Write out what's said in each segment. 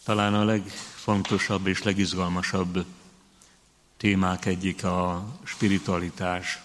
Talán a legfontosabb és legizgalmasabb témák egyik a spiritualitás.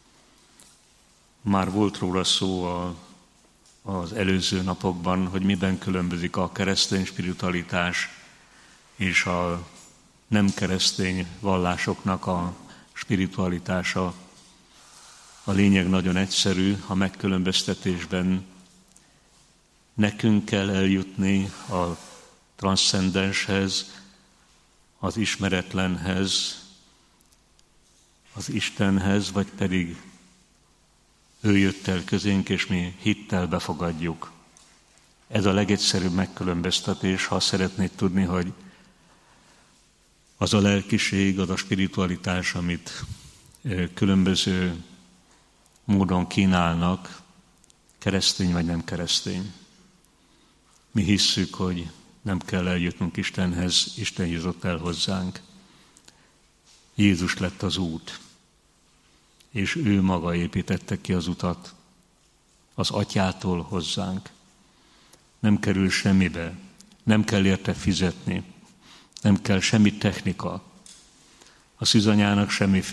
Már volt róla szó az előző napokban, hogy miben különbözik a keresztény spiritualitás és a nem keresztény vallásoknak a spiritualitása. A lényeg nagyon egyszerű, a megkülönböztetésben nekünk kell eljutni a transzcendenshez, az ismeretlenhez, az Istenhez, vagy pedig ő jött el közénk, és mi hittel befogadjuk. Ez a legegyszerűbb megkülönböztetés, ha szeretnéd tudni, hogy az a lelkiség, az a spiritualitás, amit különböző módon kínálnak, keresztény vagy nem keresztény. Mi hisszük, hogy nem kell eljutnunk Istenhez, Isten jutott el hozzánk. Jézus lett az út, és ő maga építette ki az utat az Atyától hozzánk. Nem kerül semmibe, nem kell érte fizetni, nem kell semmi technika. A szűzanyának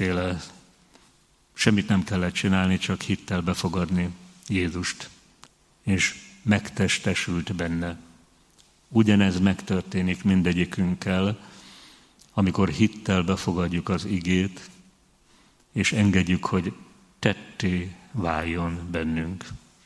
semmit nem kellett csinálni, csak hittel befogadni Jézust, és megtestesült benne. Ugyanez megtörténik mindegyikünkkel, amikor hittel befogadjuk az igét, és engedjük, hogy tetté váljon bennünk.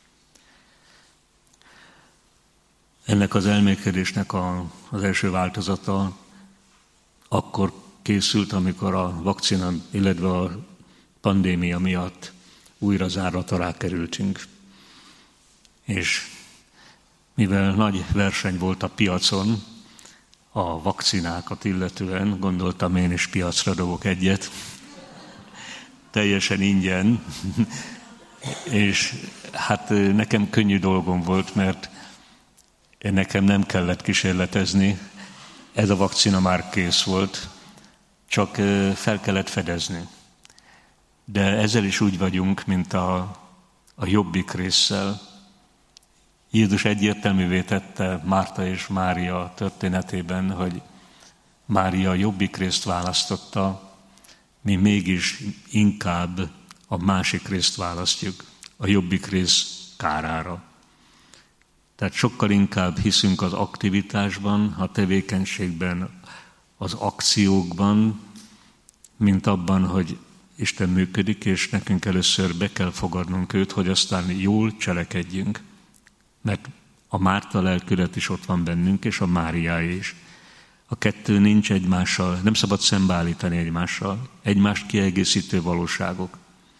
Ennek az elmélkedésnek az első változata akkor készült, amikor a vakcina, illetve a pandémia miatt újra záratra rákerültünk. És mivel nagy verseny volt a piacon, a vakcinákat illetően, gondoltam én is piacra dobok egyet, teljesen ingyen, és hát nekem könnyű dolgom volt, mert nekem nem kellett kísérletezni, ez a vakcina már kész volt, csak fel kellett fedezni. De ezzel is úgy vagyunk, mint a jobbik résszel. Jézus egyértelművé tette Márta és Mária történetében, hogy Mária a jobbik részt választotta, mi mégis inkább a másik részt választjuk, a jobbik rész kárára. Tehát sokkal inkább hiszünk az aktivitásban, a tevékenységben, az akciókban, mint abban, hogy Isten működik, és nekünk először be kell fogadnunk őt, hogy aztán jól cselekedjünk. Mert a Márta lelkület is ott van bennünk, és a Máriáé is. A kettő nincs egymással, nem szabad szembeállítani egymással, egymást kiegészítő valóságok.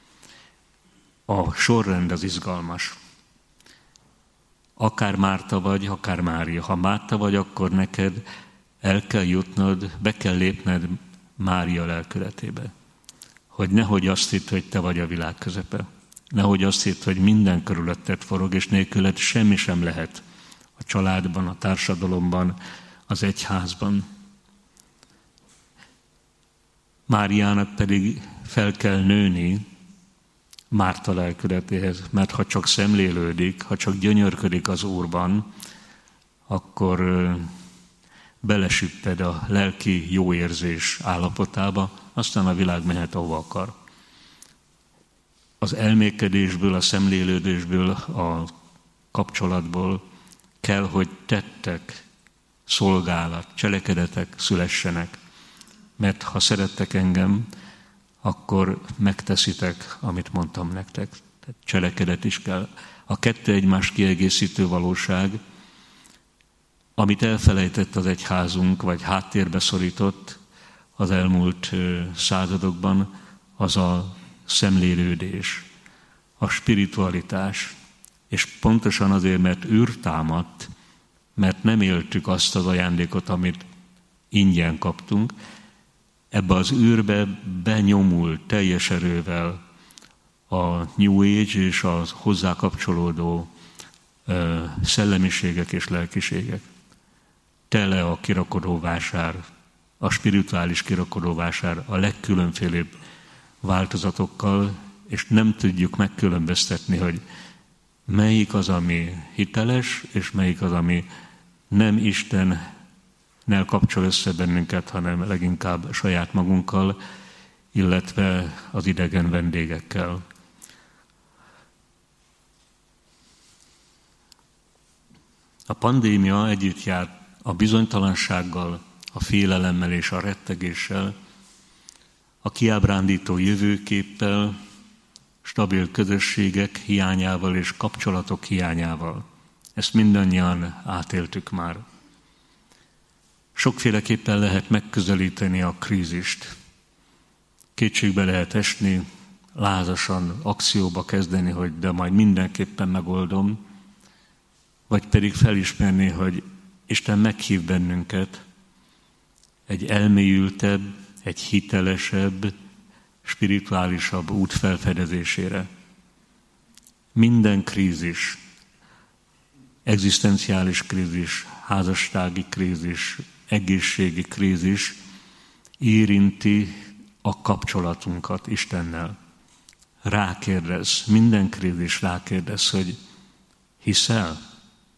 A sorrend az izgalmas. Akár Márta vagy, akár Mária. Ha Márta vagy, akkor neked el kell jutnod, be kell lépned Mária lelkületébe. Hogy nehogy azt hidd, hogy te vagy a világ közepe. Nehogy azt hidd, hogy minden körülötted forog, és nélküled semmi sem lehet a családban, a társadalomban, az egyházban. Máriának pedig fel kell nőni Márta lelkületéhez, mert ha csak szemlélődik, ha csak gyönyörködik az Úrban, akkor belesüpped a lelki jóérzés állapotába, aztán a világ mehet, ahova akar. Az elmékedésből, a szemlélődésből, a kapcsolatból kell, hogy tettek, szolgálat, cselekedetek szülessenek. Mert ha szerettek engem, akkor megteszitek, amit mondtam nektek. Tehát cselekedet is kell. A kettő egymást kiegészítő valóság, amit elfelejtett az egyházunk, vagy háttérbe szorított az elmúlt századokban, az a szemlélődés, a spiritualitás. És pontosan azért, mert űr támadt, mert nem éltük azt az ajándékot, amit ingyen kaptunk, ebbe az űrbe benyomult teljes erővel a New Age és a hozzá kapcsolódó szellemiségek és lelkiségek. Tele a kirakodóvásár, a spirituális kirakodóvásár a legkülönfélébb változatokkal, és nem tudjuk megkülönböztetni, hogy melyik az, ami hiteles, és melyik az, ami nem Isten ne kapcsol össze bennünket, hanem leginkább saját magunkkal, illetve az idegen vendégekkel. A pandémia együtt jár a bizonytalansággal, a félelemmel és a rettegéssel, a kiábrándító jövőképpel, stabil közösségek hiányával és kapcsolatok hiányával. Ezt mindannyian átéltük már. Sokféleképpen lehet megközelíteni a krízist. Kétségbe lehet esni, lázasan akcióba kezdeni, hogy de majd mindenképpen megoldom, vagy pedig felismerni, hogy Isten meghív bennünket egy elmélyültebb, egy hitelesebb, spirituálisabb út felfedezésére. Minden krízis, egzisztenciális krízis, házassági krízis, egészségi krízis érinti a kapcsolatunkat Istennel. Rákérdez, minden krízis rákérdez, hogy hiszel?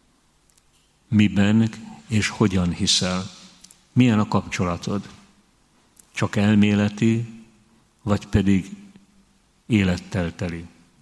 Miben és hogyan hiszel? Milyen a kapcsolatod? Csak elméleti, vagy pedig élettel teli?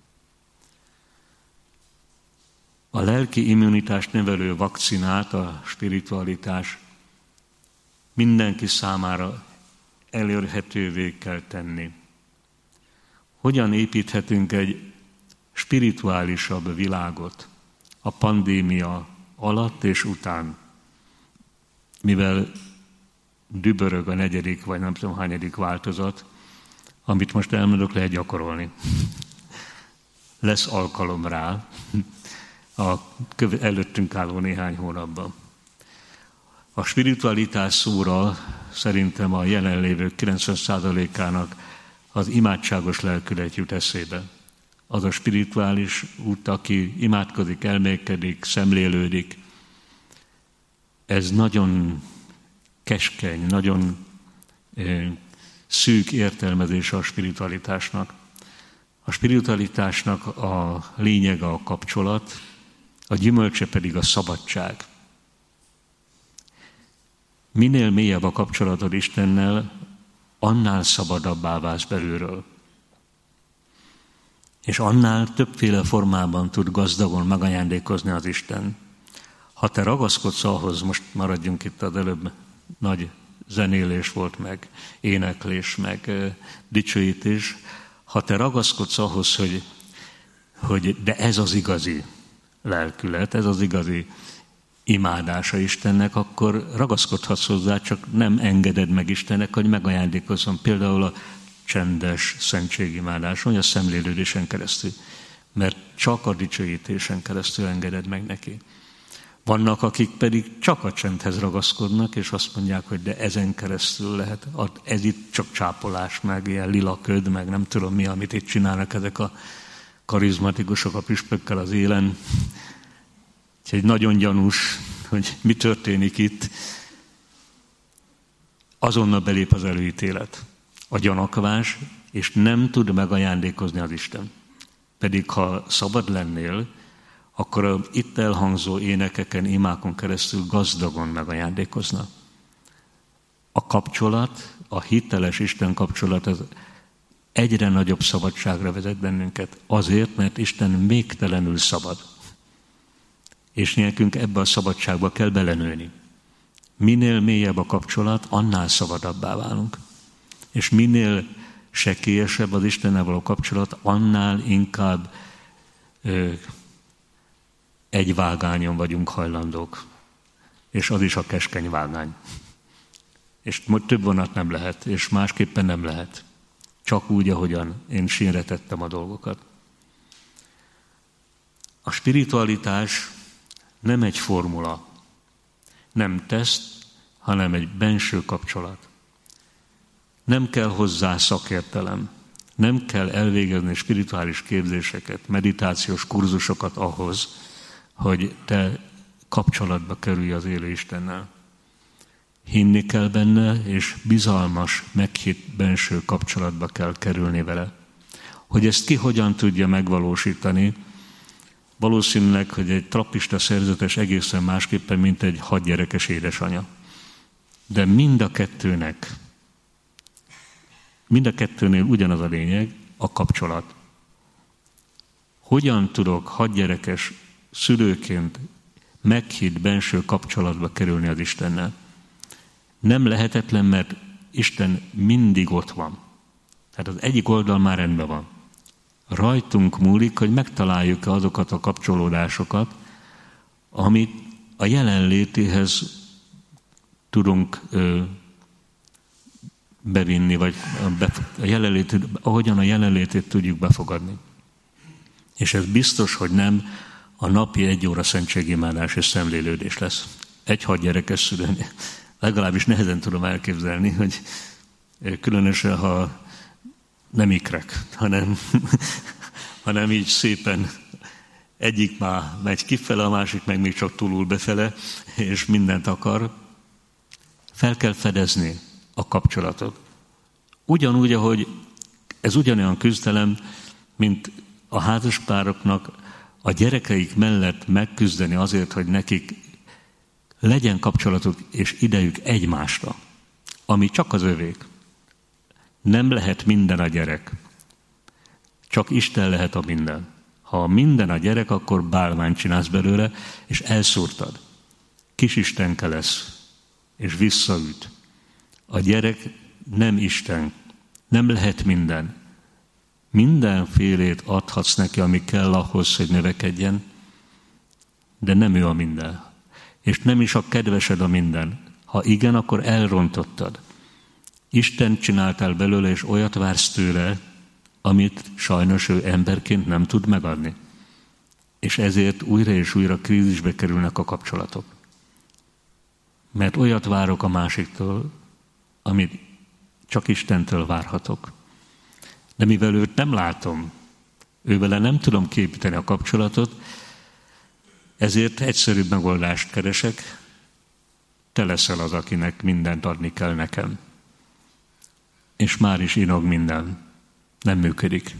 A lelki immunitást nevelő vakcinát, a spiritualitás mindenki számára elérhetővé kell tenni. Hogyan építhetünk egy spirituálisabb világot a pandémia alatt és után, mivel dübörög a 4. vagy nem tudom hányadik változat, amit most elmondok, lehet gyakorolni. Lesz alkalom rá a előttünk álló néhány hónapban. A spiritualitás szóra szerintem a jelenlévők 90%-ának az imádságos lelkület jut eszébe. Az a spirituális út, aki imádkozik, elmélkedik, szemlélődik. Ez nagyon keskeny, nagyon szűk értelmezése a spiritualitásnak. A spiritualitásnak a lényege a kapcsolat, a gyümölcse pedig a szabadság. Minél mélyebb a kapcsolatod Istennel, annál szabadabbá válsz belülről. És annál többféle formában tud gazdagon megajándékozni az Isten. Ha te ragaszkodsz ahhoz, most maradjunk itt, az előbb nagy zenélés volt, meg éneklés, meg dicsőítés, ha te ragaszkodsz ahhoz, hogy de ez az igazi lelkület, ez az igazi imádása Istennek, akkor ragaszkodhatsz hozzá, csak nem engeded meg Istennek, hogy megajándékozzon például a csendes szentségimádáson, vagy a szemlélődésen keresztül. Mert csak a dicsőítésen keresztül engeded meg neki. Vannak, akik pedig csak a csendhez ragaszkodnak, és azt mondják, hogy de ezen keresztül lehet. Ez itt csak csápolás, meg ilyen lila köd, meg nem tudom mi, amit itt csinálnak ezek a karizmatikusok a püspökkel az élen. Úgyhogy nagyon gyanús, hogy mi történik itt. Azonnal belép az előítélet, a gyanakvás, és nem tud megajándékozni az Isten. Pedig ha szabad lennél, akkor a itt elhangzó énekeken, imákon keresztül gazdagon megajándékozna. A kapcsolat, a hiteles Isten kapcsolat az egyre nagyobb szabadságra vezet bennünket. Azért, mert Isten végtelenül szabad. És nekünk ebbe a szabadságba kell belenőni. Minél mélyebb a kapcsolat, annál szabadabbá válunk. És minél sekélyesebb az Istennel való kapcsolat, annál inkább egy vágányon vagyunk hajlandók. És az is a keskeny vágány. És több vonat nem lehet, és másképpen nem lehet. Csak úgy, ahogyan én sínre tettem a dolgokat. A spiritualitás nem egy formula, nem teszt, hanem egy benső kapcsolat. Nem kell hozzá szakértelem, nem kell elvégezni spirituális képzéseket, meditációs kurzusokat ahhoz, hogy te kapcsolatba kerülj az élő Istennel. Hinni kell benne, és bizalmas, meghitt benső kapcsolatba kell kerülni vele. Hogy ezt ki hogyan tudja megvalósítani, valószínűleg, hogy egy trappista szerzetes egészen másképpen, mint egy 6 gyerekes édesanya. De mind a kettőnél ugyanaz a lényeg, a kapcsolat. Hogyan tudok hadgyerekes szülőként meghitt benső kapcsolatba kerülni az Istennel? Nem lehetetlen, mert Isten mindig ott van. Tehát az egyik oldal már rendben van. Rajtunk múlik, hogy megtaláljuk azokat a kapcsolódásokat, amit a jelenlétéhez tudunk bevinni, vagy ahogyan a jelenlétét tudjuk befogadni. És ez biztos, hogy nem a napi 1 óra szentségimádás és szemlélődés lesz. Egy hadgyerekes szülőnél. Legalábbis nehezen tudom elképzelni, hogy különösen, ha nem ikrek, hanem így szépen egyik már megy kifele, a másik meg még csak túlul befele, és mindent akar. Fel kell fedezni a kapcsolatot. Ugyanúgy, ahogy ez ugyanolyan küzdelem, mint a házaspároknak a gyerekeik mellett megküzdeni azért, hogy nekik legyen kapcsolatuk és idejük egymásra, ami csak az övék. Nem lehet minden a gyerek. Csak Isten lehet a minden. Ha minden a gyerek, akkor bálványt csinálsz belőle, és elszúrtad. Kis istenke lesz, és visszaüt. A gyerek nem Isten, nem lehet minden. Mindenfélét adhatsz neki, ami kell ahhoz, hogy növekedjen, de nem ő a minden. És nem is a kedvesed a minden. Ha igen, akkor elrontottad. Isten csináltál belőle, és olyat vársz tőle, amit sajnos ő emberként nem tud megadni. És ezért újra és újra krízisbe kerülnek a kapcsolatok. Mert olyat várok a másiktól, amit csak Istentől várhatok. De mivel őt nem látom, ővele nem tudom kiépíteni a kapcsolatot, ezért egyszerűbb megoldást keresek, te leszel az, akinek mindent adni kell nekem. És már is inog minden. Nem működik.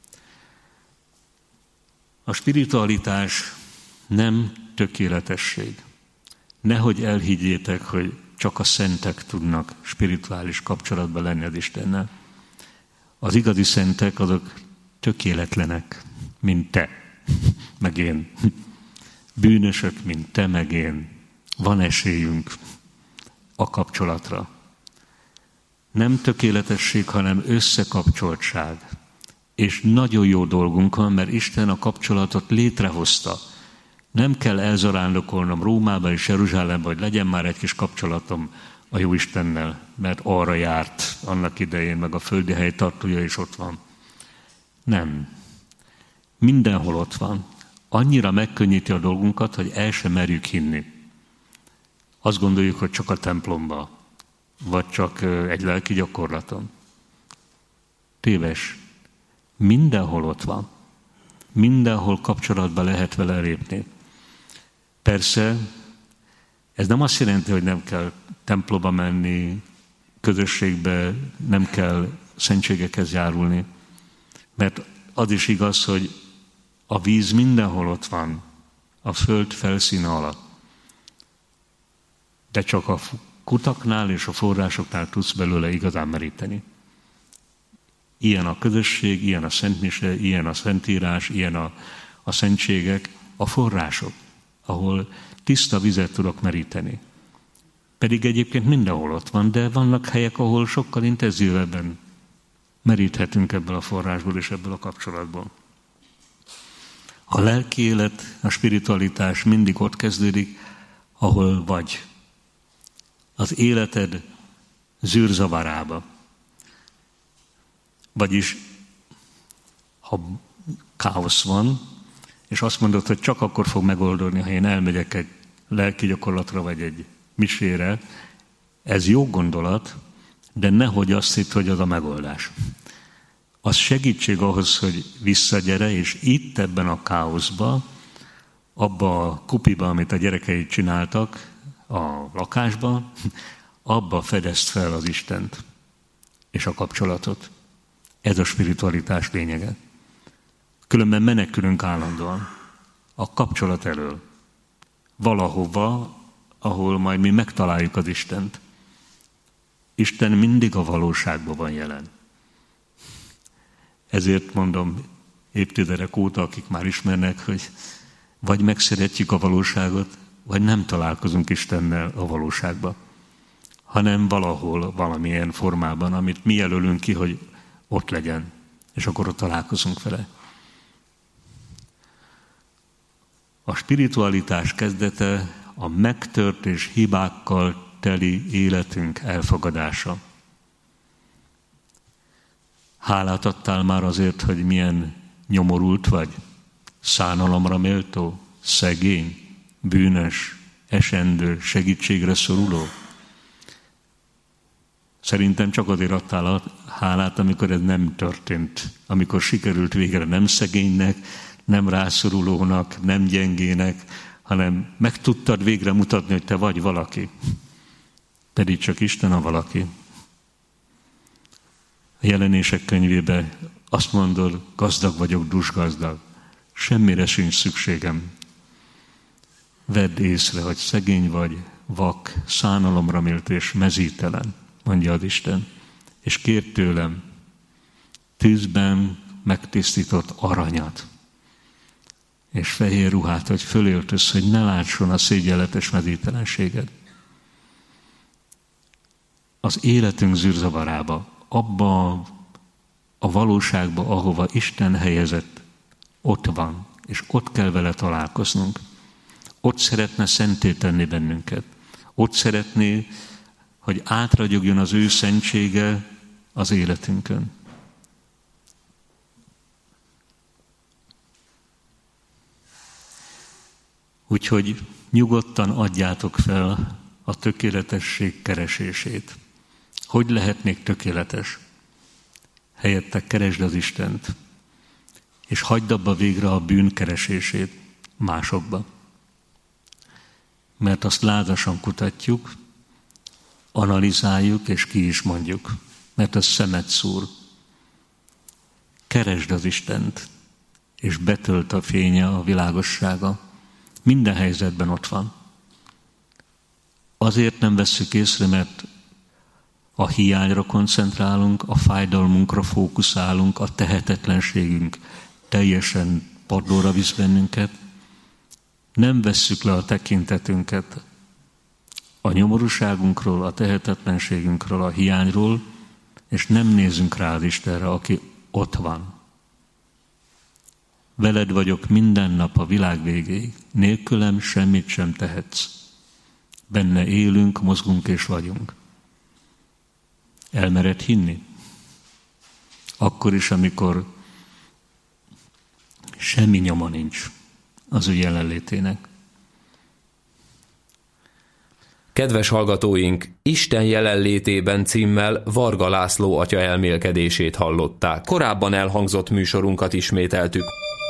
A spiritualitás nem tökéletesség. Nehogy elhiggyétek, hogy csak a szentek tudnak spirituális kapcsolatban lenni az Istennel. Az igazi szentek azok tökéletlenek, mint te, meg én. Bűnösök, mint te, meg én. Van esélyünk a kapcsolatra. Nem tökéletesség, hanem összekapcsoltság. És nagyon jó dolgunk van, mert Isten a kapcsolatot létrehozta. Nem kell elzarándokolnom Rómába és Jeruzsálembe, hogy legyen már egy kis kapcsolatom a jó Istennel, mert arra járt annak idején, meg a földi helytartója is ott van. Nem. Mindenhol ott van. Annyira megkönnyíti a dolgunkat, hogy el sem merjük hinni. Azt gondoljuk, hogy csak a templomba, vagy csak egy lelki gyakorlaton. Téves. Mindenhol ott van. Mindenhol kapcsolatba lehet vele lépni. Persze, ez nem azt jelenti, hogy nem kell templomba menni, közösségbe, nem kell szentségekhez járulni. Mert az is igaz, hogy a víz mindenhol ott van, a föld felszíne alatt. De csak a kutaknál és a forrásoknál tudsz belőle igazán meríteni. Ilyen a közösség, ilyen a szentmise, ilyen a szentírás, ilyen a szentségek, a források, ahol tiszta vizet tudok meríteni. Pedig egyébként mindenhol ott van, de vannak helyek, ahol sokkal intenzívebben meríthetünk ebből a forrásból és ebből a kapcsolatból. A lelki élet, a spiritualitás mindig ott kezdődik, ahol vagy. Az életed zűrzavarába. Vagyis, ha káosz van, és azt mondod, hogy csak akkor fog megoldódni, ha én elmegyek egy lelki gyakorlatra, vagy egy misére, ez jó gondolat, de nehogy azt hidd, hogy az a megoldás. Az segítség ahhoz, hogy visszagyere, és itt ebben a káoszban, abba a kupiba, amit a gyerekeid csináltak a lakásban, abba fedezd fel az Istent és a kapcsolatot. Ez a spiritualitás lényege. Különben menekülünk állandóan a kapcsolat elől. Valahova, ahol majd mi megtaláljuk az Istent. Isten mindig a valóságban van jelen. Ezért mondom évtizedek óta, akik már ismernek, hogy vagy megszeretjük a valóságot, vagy nem találkozunk Istennel a valóságban, hanem valahol, valamilyen formában, amit mi jelölünk ki, hogy ott legyen, és akkor ott találkozunk vele. A spiritualitás kezdete a megtört és hibákkal teli életünk elfogadása. Hálát adtál már azért, hogy milyen nyomorult vagy, szánalomra méltó, szegény, bűnös, esendő, segítségre szoruló? Szerintem csak azért adtál a hálát, amikor ez nem történt, amikor sikerült végre nem szegénynek, nem rászorulónak, nem gyengének, hanem meg tudtad végre mutatni, hogy te vagy valaki. Pedig csak Isten a valaki. A Jelenések könyvében azt mondod, gazdag vagyok, dúsgazdag. Semmire sincs szükségem. Vedd észre, hogy szegény vagy, vak, szánalomra méltó és mezítelen, mondja az Isten. És kér tőlem tűzben megtisztított aranyat, és fehér ruhát, hogy fölöltöz, hogy ne lásson a szégyenletes mezítelenséged. Az életünk zűrzavarába, abba a valóságba, ahova Isten helyezett, ott van, és ott kell vele találkoznunk. Ott szeretne szenté tenni bennünket. Ott szeretné, hogy átragyogjon az ő szentsége az életünkön. Úgyhogy nyugodtan adjátok fel a tökéletesség keresését. Hogy lehetnék tökéletes? Helyette keresd az Istent, és hagyd abba végre a bűn keresését másokba. Mert azt lázasan kutatjuk, analizáljuk, és ki is mondjuk, mert az szemet szúr. Keresd az Istent, és betölt a fénye, a világossága. Minden helyzetben ott van. Azért nem vesszük észre, mert a hiányra koncentrálunk, a fájdalmunkra fókuszálunk, a tehetetlenségünk teljesen padlóra visz bennünket. Nem vesszük le a tekintetünket a nyomorúságunkról, a tehetetlenségünkről, a hiányról, és nem nézünk rá az Istenre, aki ott van. Veled vagyok minden nap a világ végéig. Nélkülem semmit sem tehetsz. Benne élünk, mozgunk és vagyunk. Elmered hinni? Akkor is, amikor semmi nyoma nincs az ő jelenlétének. Kedves hallgatóink, Isten jelenlétében címmel Varga László atya elmélkedését hallották. Korábban elhangzott műsorunkat ismételtük.